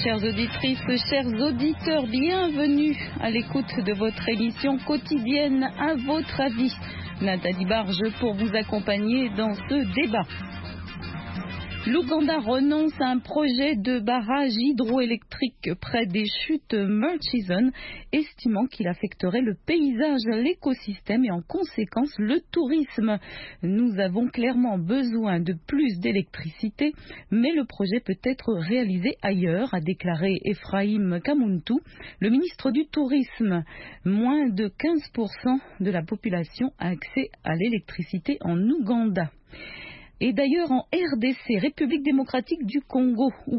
Chères auditrices, chers auditeurs, bienvenue à l'écoute de votre émission quotidienne À votre avis. Nathalie Barge pour vous accompagner dans ce débat. L'Ouganda renonce à un projet de barrage hydroélectrique près des chutes Murchison, estimant qu'il affecterait le paysage, l'écosystème et en conséquence le tourisme. Nous avons clairement besoin de plus d'électricité, mais le projet peut être réalisé ailleurs, a déclaré Ephraim Kamuntu, le ministre du Tourisme. Moins de 15% de la population a accès à l'électricité en Ouganda. Et d'ailleurs en RDC, République démocratique du Congo, où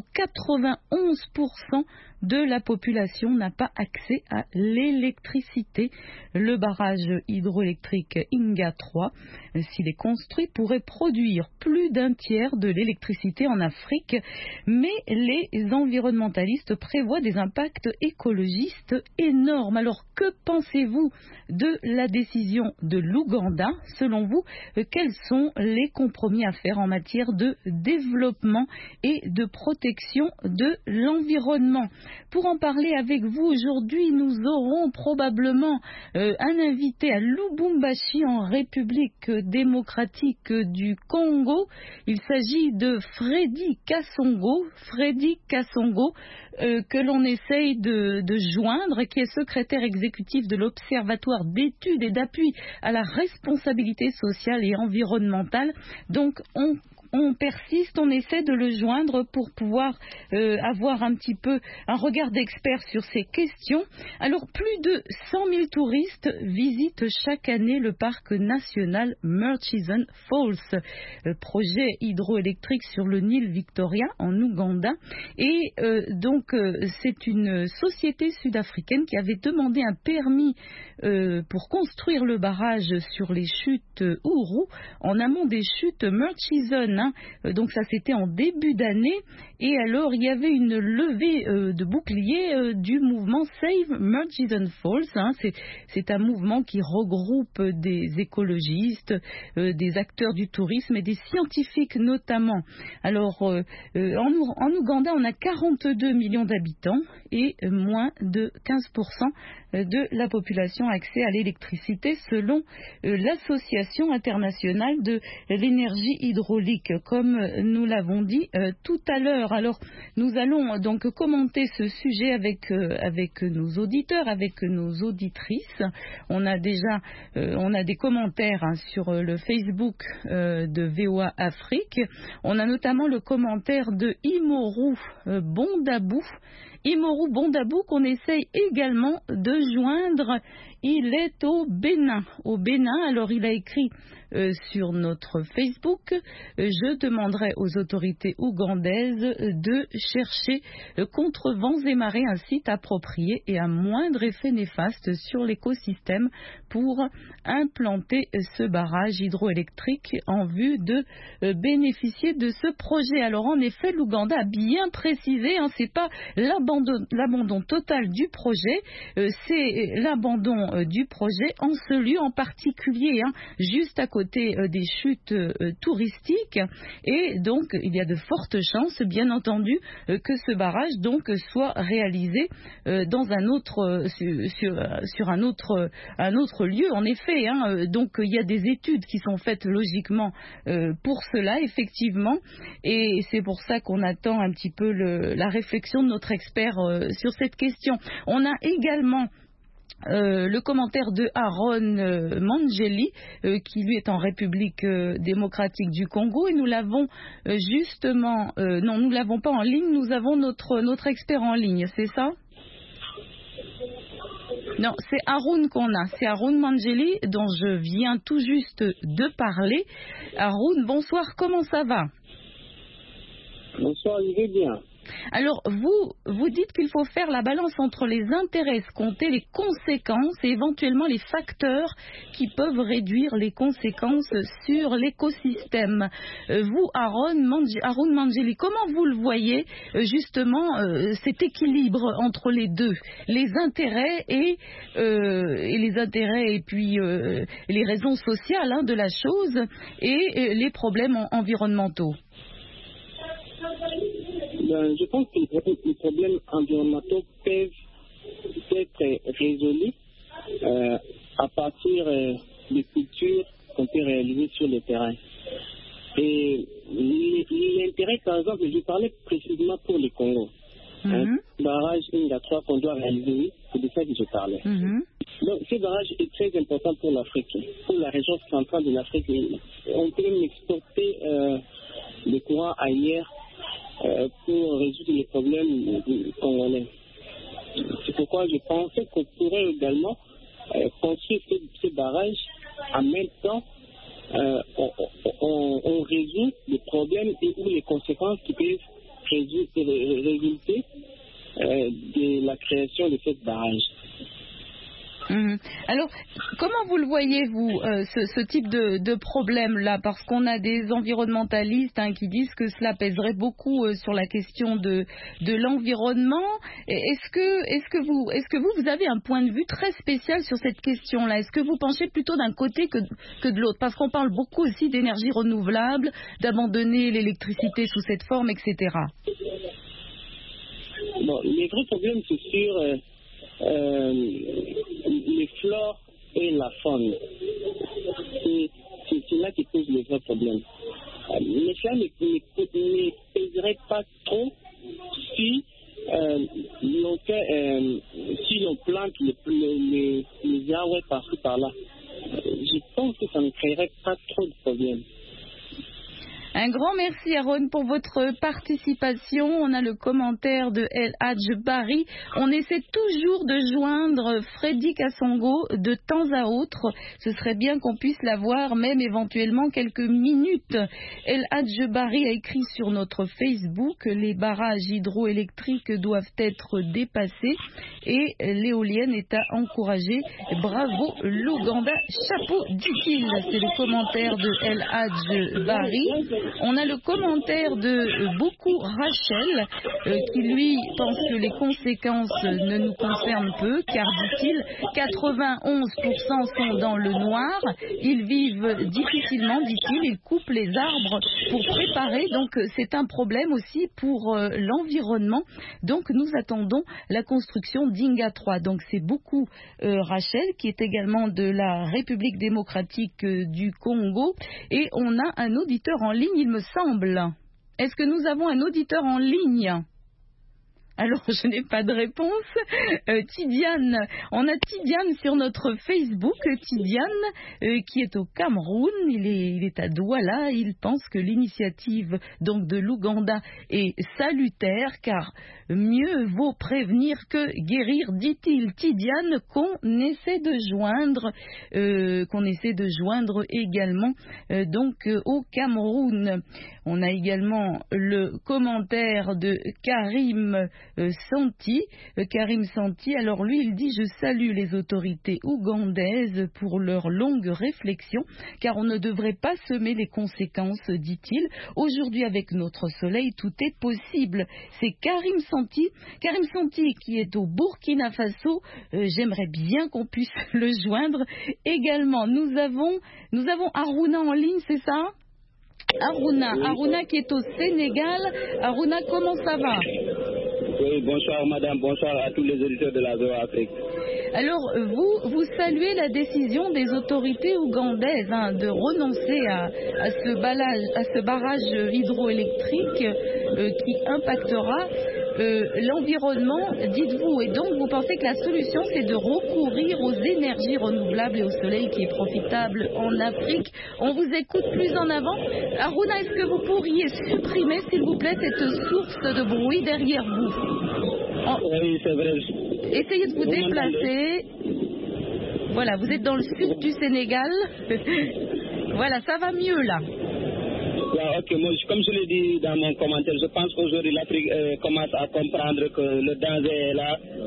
91% de la population n'a pas accès à l'électricité. Le barrage hydroélectrique Inga 3, s'il est construit, pourrait produire plus d'un tiers de l'électricité en Afrique, mais les environnementalistes prévoient des impacts écologistes énormes. Alors que pensez-vous de la décision de l'Ouganda? Selon vous, quels sont les compromis à faire en matière de développement et de protection de l'environnement? Pour en parler avec vous aujourd'hui, nous aurons probablement un invité à Lubumbashi en République démocratique du Congo. Il s'agit de Freddy Kassongo. Freddy Kassongo, que l'on essaye de joindre, qui est secrétaire exécutif de l'Observatoire d'études et d'appui à la responsabilité sociale et environnementale. Donc on persiste, on essaie de le joindre pour pouvoir avoir un petit peu un regard d'expert sur ces questions. Alors, plus de 100 000 touristes visitent chaque année le parc national Murchison Falls, projet hydroélectrique sur le Nil Victoria en Ouganda. Et donc, c'est une société sud-africaine qui avait demandé un permis pour construire le barrage sur les chutes Ouro, en amont des chutes Murchison. Donc ça c'était en début d'année, et alors il y avait une levée de bouclier du mouvement Save Murchison Falls. C'est un mouvement qui regroupe des écologistes, des acteurs du tourisme et des scientifiques notamment. Alors en Ouganda on a 42 millions d'habitants et moins de 15% de la population a accès à l'électricité selon l'Association internationale de l'énergie hydraulique, comme nous l'avons dit tout à l'heure. Alors nous allons donc commenter ce sujet avec nos auditeurs, avec nos auditrices. On a des commentaires sur le Facebook de VOA Afrique. On a notamment le commentaire de Imoru Bondabou. Imoru Bondabou qu'on essaye également de joindre. Il est au Bénin. Alors il a écrit sur notre Facebook: je demanderai aux autorités ougandaises de chercher contre vents et marées un site approprié et à moindre effet néfaste sur l'écosystème pour implanter ce barrage hydroélectrique en vue de bénéficier de ce projet. Alors en effet, l'Ouganda a bien précisé, c'est pas l'abandon total du projet, c'est l'abandon du projet en ce lieu en particulier, juste à côté des chutes touristiques, et donc il y a de fortes chances, bien entendu, que ce barrage donc soit réalisé dans un autre sur un autre lieu. En effet, donc il y a des études qui sont faites logiquement pour cela, effectivement, et c'est pour ça qu'on attend un petit peu la réflexion de notre expert sur cette question. On a également le commentaire de Aaron Mangeli, qui lui est en République démocratique du Congo, et nous l'avons nous l'avons pas en ligne, nous avons notre expert en ligne, c'est ça? Non, c'est Haroun qu'on a, c'est Haroun Mangeli dont je viens tout juste de parler. Haroun, bonsoir, comment ça va? Bonsoir, je vais bien. Alors, vous dites qu'il faut faire la balance entre les intérêts escomptés, les conséquences et éventuellement les facteurs qui peuvent réduire les conséquences sur l'écosystème. Vous, Aaron Mangeli, comment vous le voyez, justement, cet équilibre entre les deux, les intérêts et puis les raisons sociales de la chose et les problèmes environnementaux? Je pense que les problèmes environnementaux peuvent être résolus à partir des cultures qu'on peut réaliser sur le terrain. Et l'intérêt, par exemple, je parlais précisément pour le Congo. Un barrage Inga 3 qu'on doit réaliser, oui, c'est de ça que je parlais. Donc, ce barrage est très important pour l'Afrique, pour la région centrale de l'Afrique. On peut même exporter le courant ailleurs pour résoudre les problèmes congolais. C'est pourquoi je pensais qu'on pourrait également construire ce barrage en même temps. On résout les problèmes ou les conséquences qui peuvent résulter de la création de ce barrage. Alors, comment vous le voyez, vous, ce type de problème-là? Parce qu'on a des environnementalistes qui disent que cela pèserait beaucoup sur la question de l'environnement. Est-ce que vous avez un point de vue très spécial sur cette question-là? Est-ce que vous penchez plutôt d'un côté que de l'autre? Parce qu'on parle beaucoup aussi d'énergie renouvelable, d'abandonner l'électricité sous cette forme, etc. Bon, les vrais problèmes, c'est sur les flores et la faune. C'est là qui pose les vrais problèmes. Mais cela ne pèserait pas trop si l'on plante les arbres par-ci par-là. Je pense que ça ne créerait pas trop de problèmes. Un grand merci, Aaron, pour votre participation. On a le commentaire de El Hadj Barry. On essaie toujours de joindre Freddy Kassongo de temps à autre. Ce serait bien qu'on puisse l'avoir, même éventuellement quelques minutes. El Hadj Barry a écrit sur notre Facebook: les barrages hydroélectriques doivent être dépassés et l'éolienne est à encourager. Bravo l'Ouganda, chapeau, dit-il. C'est le commentaire de El Hadj Barry. On a le commentaire de beaucoup Rachel qui lui pense que les conséquences ne nous concernent peu car, dit-il, 91% sont dans le noir, ils vivent difficilement, dit-il, ils coupent les arbres pour préparer, donc c'est un problème aussi pour l'environnement. Donc nous attendons la construction d'Inga 3. Donc c'est beaucoup Rachel qui est également de la République démocratique du Congo et on a un auditeur en ligne, il me semble. Est-ce que nous avons un auditeur en ligne? Alors, je n'ai pas de réponse. Tidiane, on a Tidiane sur notre Facebook. Tidiane, qui est au Cameroun, il est à Douala. Il pense que l'initiative donc de l'Ouganda est salutaire, car mieux vaut prévenir que guérir, dit-il. Tidiane, qu'on essaie de joindre également au Cameroun. On a également le commentaire de Karim Santi. Karim Santi, alors lui, il dit: je salue les autorités ougandaises pour leur longue réflexion, car on ne devrait pas semer les conséquences, dit-il. Aujourd'hui, avec notre soleil, tout est possible. C'est Karim Santi qui est au Burkina Faso. J'aimerais bien qu'on puisse le joindre également. Nous avons Aruna en ligne, c'est ça? Aruna qui est au Sénégal. Aruna, comment ça va? Oui, bonsoir madame, bonsoir à tous les auditeurs de la VOA Afrique. Alors, vous saluez la décision des autorités ougandaises de renoncer à ce barrage hydroélectrique qui impactera l'environnement, dites-vous. Et donc, vous pensez que la solution, c'est de recourir aux énergies renouvelables et au soleil qui est profitable en Afrique. On vous écoute plus en avant. Aruna, est-ce que vous pourriez supprimer, s'il vous plaît, cette source de bruit derrière vous? Oui, c'est vrai. Essayez de vous déplacer. Voilà, vous êtes dans le sud du Sénégal. Voilà, ça va mieux là. Ouais, ok, moi, comme je l'ai dit dans mon commentaire, je pense qu'aujourd'hui l'Afrique commence à comprendre que le danger est là.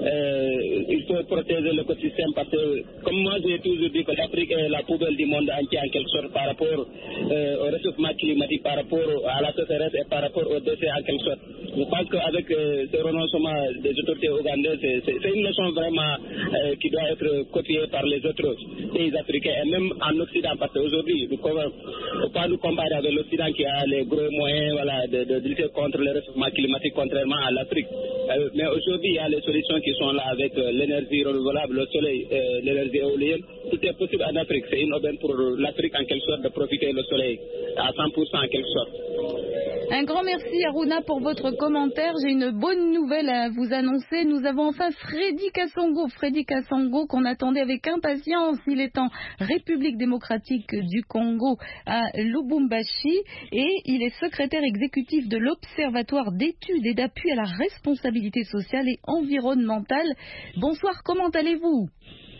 il faut protéger l'écosystème parce que, comme moi j'ai toujours dit que l'Afrique est la poubelle du monde entier en quelque sorte par rapport au réchauffement climatique, par rapport à la sécheresse et par rapport aux décès en quelque sorte. Je pense qu'avec ce renoncement des autorités ougandaises, c'est une leçon vraiment qui doit être copiée par les autres pays africains et même en Occident, parce qu'aujourd'hui, il ne faut pas nous comparer avec l'Occident qui a les gros moyens de lutter contre le réchauffement climatique, contrairement à l'Afrique. Mais aujourd'hui, il y a les solutions qui sont là avec l'énergie renouvelable, le soleil, l'énergie éolienne. Tout est possible en Afrique. C'est une aubaine pour l'Afrique en quelque sorte de profiter du soleil à 100% en quelque sorte. Un grand merci Aruna pour votre commentaire. J'ai une bonne nouvelle à vous annoncer. Nous avons enfin Freddy Kasongo qu'on attendait avec impatience. Il est en République démocratique du Congo à Lubumbashi et il est secrétaire exécutif de l'Observatoire d'études et d'appui à la responsabilité sociale et environnementale. Bonsoir, comment allez-vous ?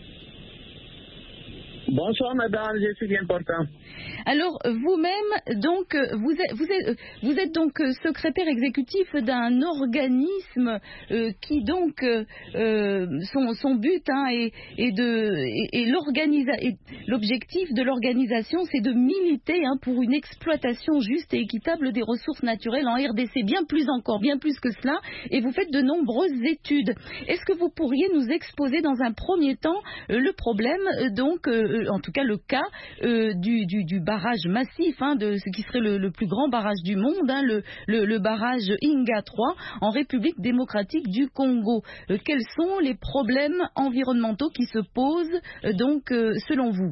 Bonsoir madame, je suis bien portant. Alors vous-même, donc vous êtes donc secrétaire exécutif d'un organisme qui donc son but l'objectif de l'organisation, c'est de militer pour une exploitation juste et équitable des ressources naturelles en RDC, bien plus que cela, et vous faites de nombreuses études. Est-ce que vous pourriez nous exposer dans un premier temps le problème, donc en tout cas le cas du barrage massif, de ce qui serait le plus grand barrage du monde, le barrage Inga 3 en République démocratique du Congo. Quels sont les problèmes environnementaux qui se posent donc selon vous?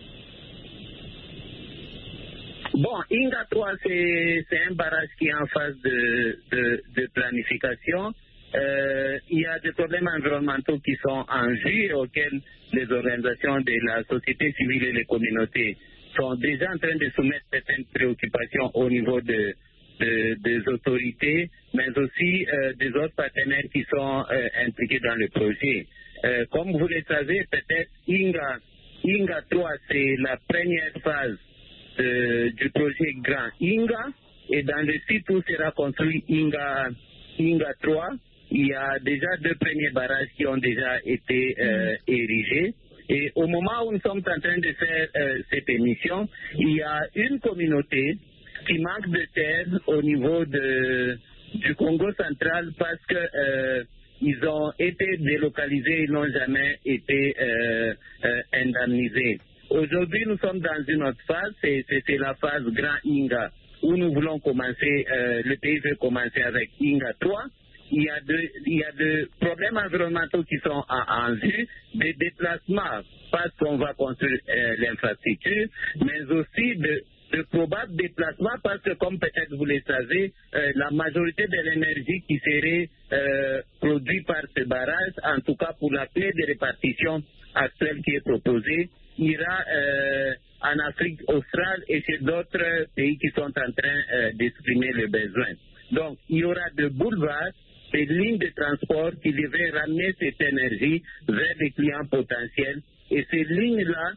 Bon, Inga 3, c'est un barrage qui est en phase de planification. Il y a des problèmes environnementaux qui sont en vue et auxquels les organisations de la société civile et les communautés sont déjà en train de soumettre certaines préoccupations au niveau des autorités, mais aussi des autres partenaires qui sont impliqués dans le projet. Comme vous le savez, peut-être Inga 3, c'est la première phase du projet Grand Inga, et dans le site où sera construit Inga 3, il y a déjà 2 premiers barrages qui ont déjà été érigés. Et au moment où nous sommes en train de faire cette émission, il y a une communauté qui manque de terre au niveau du Congo central parce que ils ont été délocalisés, ils n'ont jamais été indemnisés. Aujourd'hui, nous sommes dans une autre phase, c'est la phase Grand Inga, où nous voulons commencer, le pays veut commencer avec Inga 3. Il y a de problèmes environnementaux qui sont en vue, des déplacements parce qu'on va construire l'infrastructure, mais aussi de probables déplacements parce que, comme peut-être vous le savez, la majorité de l'énergie qui serait produite par ce barrage, en tout cas pour la clé de répartition actuelle qui est proposée, ira en Afrique australe et chez d'autres pays qui sont en train d'exprimer le besoin. Donc, il y aura de boulevards, des lignes de transport qui devraient ramener cette énergie vers des clients potentiels. Et ces lignes-là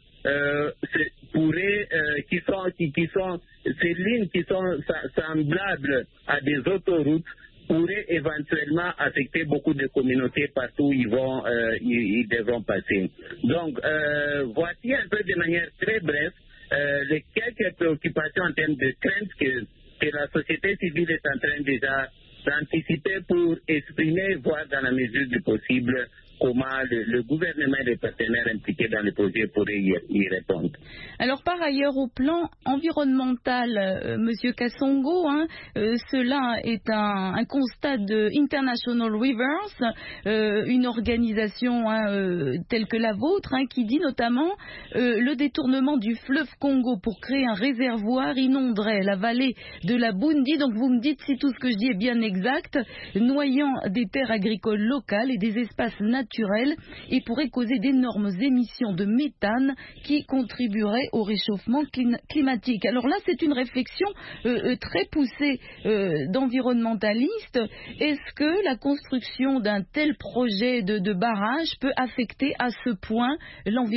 ces lignes qui sont semblables à des autoroutes pourraient éventuellement affecter beaucoup de communautés partout où ils devront passer. Donc, voici un peu de manière très brève les quelques préoccupations en termes de craintes que la société civile est en train déjà d'anticiper pour exprimer, voir dans la mesure du possible, comment le gouvernement et les partenaires impliqués dans le projet pourraient y répondre. Alors par ailleurs, au plan environnemental, Monsieur Kasongo, cela est un constat de International Rivers, une organisation telle que la vôtre, qui dit notamment le détournement du fleuve Congo pour créer un réservoir inonderait la vallée de la Bundi. Donc vous me dites si tout ce que je dis est bien exact, noyant des terres agricoles locales et des espaces naturels et pourrait causer d'énormes émissions de méthane qui contribueraient au réchauffement climatique. Alors là, c'est une réflexion très poussée d'environnementalistes. Est-ce que la construction d'un tel projet de barrage peut affecter à ce point l'environnement ?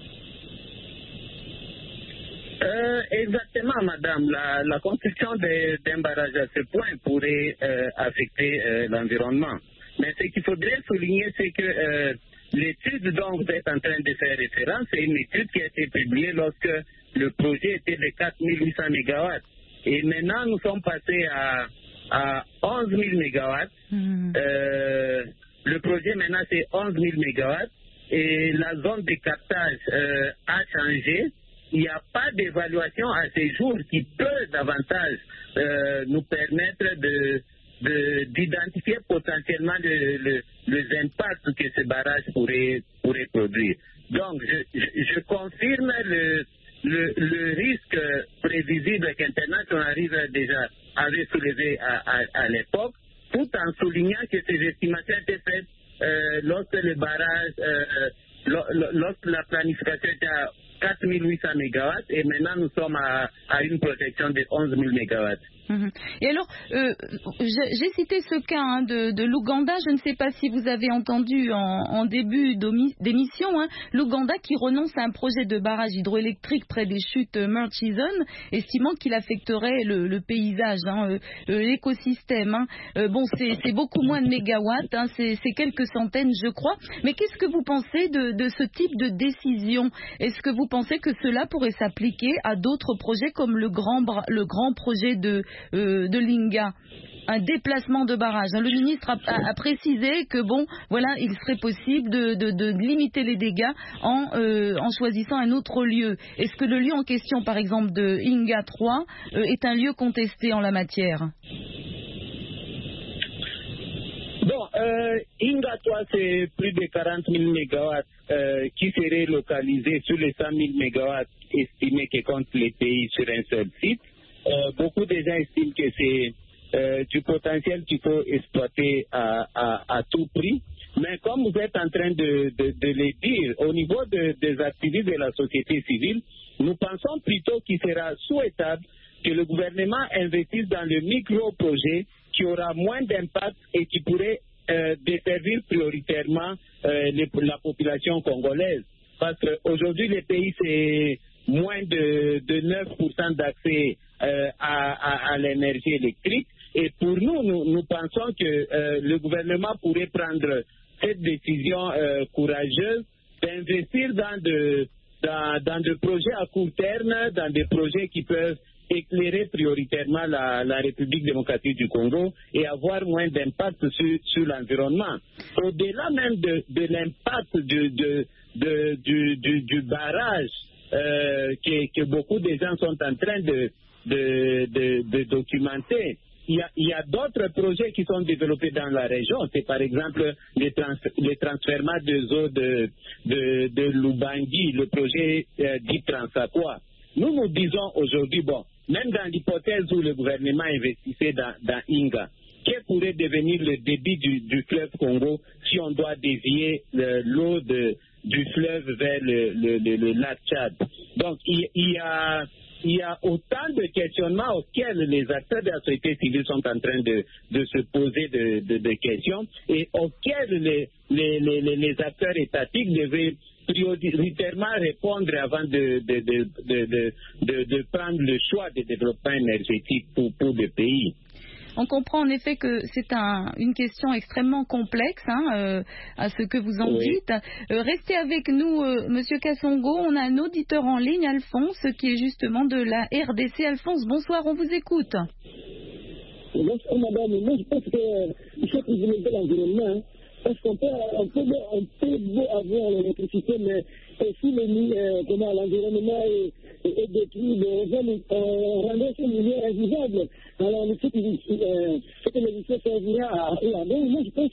Exactement, madame. La construction d'un barrage à ce point pourrait affecter l'environnement. Mais ce qu'il faudrait souligner, c'est que l'étude dont vous êtes en train de faire référence, c'est une étude qui a été publiée lorsque le projet était de 4800 MW. Et maintenant, nous sommes passés à 11 000 MW. Le projet maintenant, c'est 11 000 MW. Et la zone de captage a changé. Il n'y a pas d'évaluation à ce jour qui peut davantage nous permettre d'identifier potentiellement les impacts que ce barrage pourrait produire. Donc, je confirme le risque prévisible qu'International déjà avait soulevé à l'époque, tout en soulignant que ces estimations étaient faites lorsque le barrage, lorsque la planification était à 4800 MW et maintenant nous sommes à une protection de 11 000 MW. Et alors, j'ai cité ce cas de l'Ouganda. Je ne sais pas si vous avez entendu en début d'émission, l'Ouganda qui renonce à un projet de barrage hydroélectrique près des chutes Murchison, estimant qu'il affecterait le paysage, l'écosystème. Bon, c'est beaucoup moins de mégawatts, c'est quelques centaines, je crois. Mais qu'est-ce que vous pensez de ce type de décision? Est-ce que vous pensez que cela pourrait s'appliquer à d'autres projets comme le grand projet de Linga, un déplacement de barrage? Le ministre a précisé que il serait possible de limiter les dégâts en choisissant un autre lieu. Est-ce que le lieu en question, par exemple de Inga 3, est un lieu contesté en la matière? Inga 3, c'est plus de 40 000 MW qui seraient localisés sur les 100 000 MW estimés que comptent les pays sur un seul site. Beaucoup de gens estiment que c'est du potentiel qu'il faut exploiter à tout prix. Mais comme vous êtes en train de le dire, au niveau des activistes de la société civile, nous pensons plutôt qu'il sera souhaitable que le gouvernement investisse dans le micro-projet qui aura moins d'impact et qui pourrait desservir prioritairement la population congolaise. Parce qu'aujourd'hui, le pays, c'est moins de 9% d'accès à l'énergie électrique. Et pour nous pensons que le gouvernement pourrait prendre cette décision courageuse d'investir dans des projets à court terme, dans des projets qui peuvent éclairer prioritairement la République démocratique du Congo et avoir moins d'impact sur l'environnement. Au-delà même de l'impact du barrage que beaucoup de gens sont en train de documenter, il y a d'autres projets qui sont développés dans la région. C'est par exemple le transfert des eaux de Lubangui, le projet dit Transakwa. Nous disons aujourd'hui, même dans l'hypothèse où le gouvernement investissait dans Inga, quel pourrait devenir le débit du fleuve Congo si on doit dévier l'eau du fleuve vers le lac Tchad? Donc il y a autant de questionnements auxquels les acteurs de la société civile sont en train de se poser de questions et auxquels les acteurs étatiques devaient prioritairement répondre avant de prendre le choix de développement énergétique pour le pays. On comprend en effet que c'est une question extrêmement complexe à ce que vous en dites. Restez avec nous, Monsieur Kassongo. On a un auditeur en ligne, Alphonse, qui est justement de la RDC. Alphonse, bonsoir, on vous écoute. Bonsoir, madame. Moi, je pense qu'il faut privilégier l'environnement. Parce qu'on peut avoir l'électricité, mais si l'environnement est détruit, on rendrait ce milieu invisible. Alors, ce que l'électricité servira à cela. Donc, moi, je pense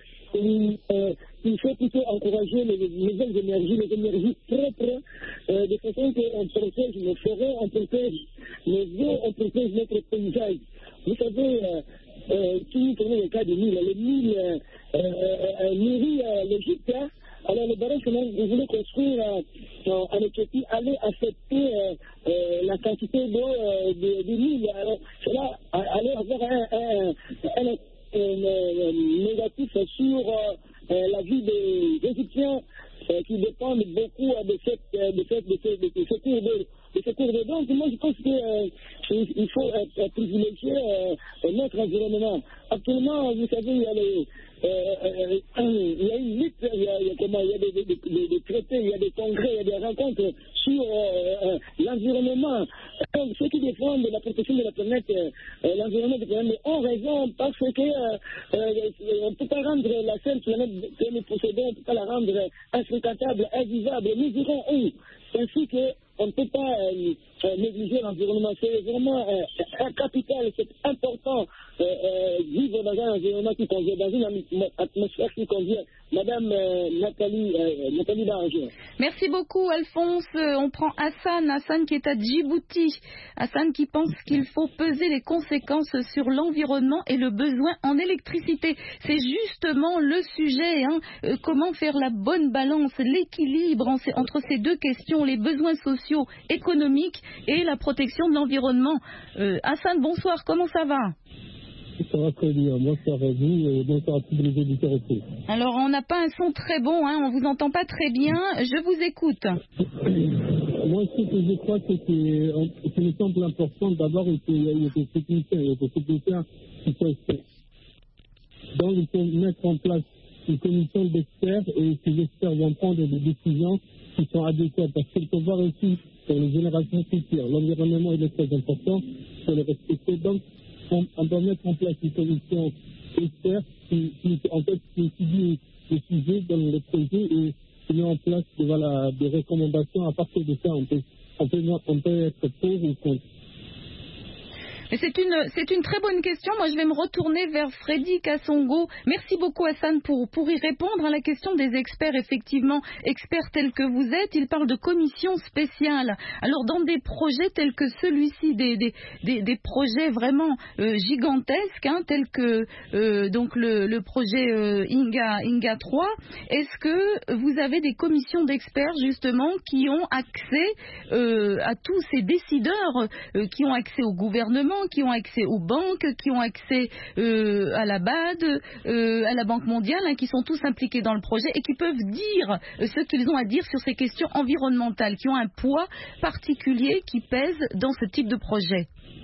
qu'il faut plutôt encourager les nouvelles énergies, les énergies propres, de façon qu'on protège nos forêts, on protège nos eaux, on protège notre paysage. Vous savez, qui connaît le cas du Nil? Le Nil nourrit l'Égypte. Alors le barrage que vous voulez construire en Éthiopie allait affecter la quantité d'eau du Nil. Alors cela allait avoir un négatif sur la vie des Égyptiens qui dépendent beaucoup de ce cours d'eau. Donc moi je pense qu'il faut privilégier notre environnement. Actuellement, vous savez, il y a il y a une lutte, il y a des traités, il y a des congrès, il y a des rencontres sur l'environnement. Ceux qui défendent la protection de la planète, l'environnement de la planète, ont raison parce que on ne peut pas rendre la seule planète que nous possédons, on ne peut pas la rendre infréquentable, invivable. Nous irons où? Ainsi qu'on ne peut pas négliger l'environnement. C'est vraiment un capital, c'est important vivre dans un environnement qui convient, dans une atmosphère qui convient. Madame Nathalie Barger. Merci beaucoup Alphonse. On prend Hassan qui est à Djibouti. Hassan qui pense qu'il faut peser les conséquences sur l'environnement et le besoin en électricité. C'est justement le sujet, comment faire la bonne balance, l'équilibre entre ces deux questions, les besoins sociaux, économiques et la protection de l'environnement. Hassan, bonsoir, comment ça va? Ça va très bien. Bonsoir à vous et bonsoir à tous les auditeurs aussi. Alors, on n'a pas un son très bon, on vous entend pas très bien. Je vous écoute. Moi, ce que je crois, c'est qu'il me semble important d'abord qu'il y ait des techniciens qui sont experts. Donc, il faut mettre en place une commission d'experts et ces experts vont prendre des décisions qui sont adéquates. Parce qu'il faut voir aussi pour les générations futures. L'environnement est très important, il faut le respecter. Donc, on doit mettre en place une commission expert qui étudie le sujet dans le projet et qui met en place des recommandations. À partir de ça, on peut être pour ou contre. Mais c'est une très bonne question. Moi, je vais me retourner vers Freddy Kassongo. Merci beaucoup, Hassan, pour y répondre à la question des experts. Effectivement, experts tels que vous êtes, ils parlent de commissions spéciales. Alors, dans des projets tels que celui-ci, des projets vraiment gigantesques, tels que donc le projet Inga 3, est-ce que vous avez des commissions d'experts, justement, qui ont accès à tous ces décideurs, qui ont accès au gouvernement, qui ont accès aux banques, qui ont accès à la BAD, à la Banque mondiale, qui sont tous impliqués dans le projet et qui peuvent dire ce qu'ils ont à dire sur ces questions environnementales, qui ont un poids particulier qui pèse dans ce type de projet?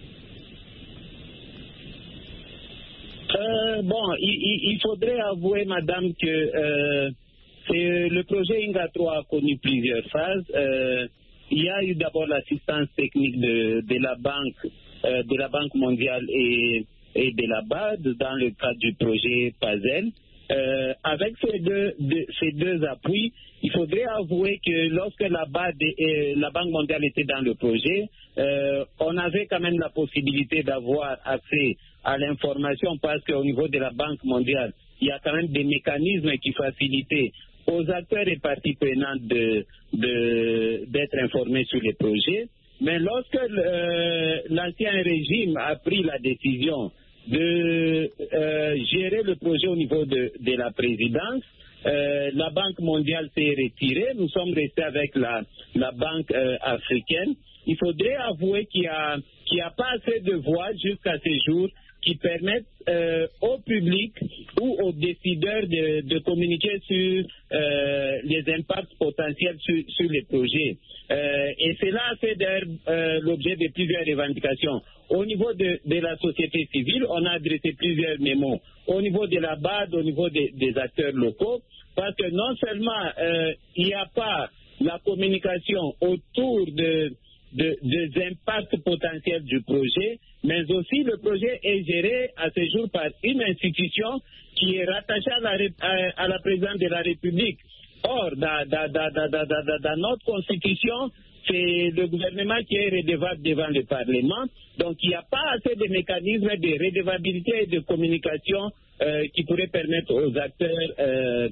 Il faudrait avouer, madame, que le projet Inga 3 a connu plusieurs phases. Il y a eu d'abord l'assistance technique de la Banque mondiale et de la BAD dans le cadre du projet PAZEL. Avec ces deux appuis, il faudrait avouer que lorsque la BAD et la Banque mondiale étaient dans le projet, on avait quand même la possibilité d'avoir accès à l'information parce qu'au niveau de la Banque mondiale, il y a quand même des mécanismes qui facilitaient aux acteurs et parties prenantes d'être informés sur les projets. Mais lorsque l'ancien régime a pris la décision de gérer le projet au niveau de la présidence, la Banque mondiale s'est retirée. Nous sommes restés avec la Banque africaine. Il faudrait avouer qu'il n'y a pas assez de voix jusqu'à ce jour qui permettent au public ou aux décideurs de communiquer sur les impacts potentiels sur les projets. Et cela a fait l'objet de plusieurs revendications. Au niveau de la société civile, on a adressé plusieurs mémos. Au niveau de la BAD, au niveau des acteurs locaux, parce que non seulement il n'y a pas la communication autour des impacts potentiels du projet, mais aussi le projet est géré à ce jour par une institution qui est rattachée à la présidence de la République. Or, dans notre constitution, c'est le gouvernement qui est redevable devant le Parlement. Donc, il n'y a pas assez de mécanismes de redevabilité et de communication qui pourraient permettre aux acteurs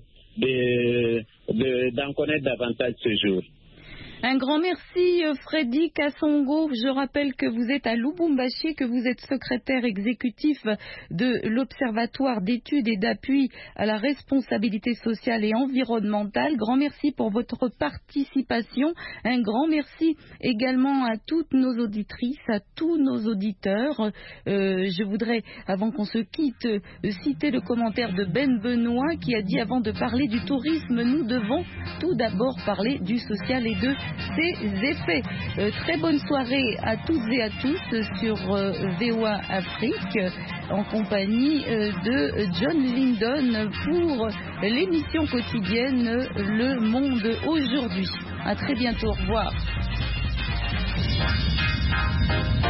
d'en connaître davantage ce jour. Un grand merci Freddy Kassongo. Je rappelle que vous êtes à Lubumbashi, que vous êtes secrétaire exécutif de l'Observatoire d'études et d'appui à la responsabilité sociale et environnementale. Grand merci pour votre participation. Un grand merci également à toutes nos auditrices, à tous nos auditeurs. Je voudrais, avant qu'on se quitte, citer le commentaire de Ben Benoît qui a dit: avant de parler du tourisme, nous devons tout d'abord parler du social et de ses effets. Très bonne soirée à toutes et à tous sur VOA Afrique. en compagnie de John Lindon pour l'émission quotidienne Le Monde aujourd'hui. À très bientôt, au revoir.